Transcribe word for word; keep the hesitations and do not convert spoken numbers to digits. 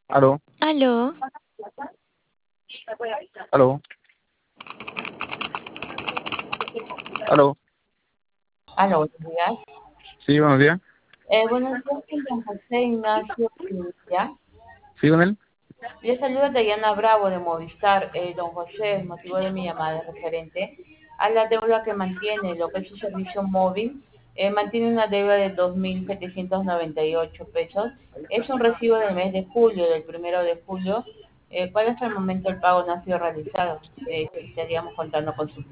Aló, Aló, aló, aló. Aló, buenos días. Sí, buenos días. Eh, buenos días, con don José Ignacio Pinilla. Sí, con él. Le saluda Dayana Bravo de Movistar. Eh, don José, el motivo de mi llamada es referente a la deuda que mantiene, lo que es su servicio móvil. Eh, mantiene una deuda de dos mil setecientos noventa y ocho pesos. Es un recibo del mes de julio, del primero de julio. Eh, ¿cuál hasta el momento el pago no ha sido realizado? Eh, estaríamos contando con su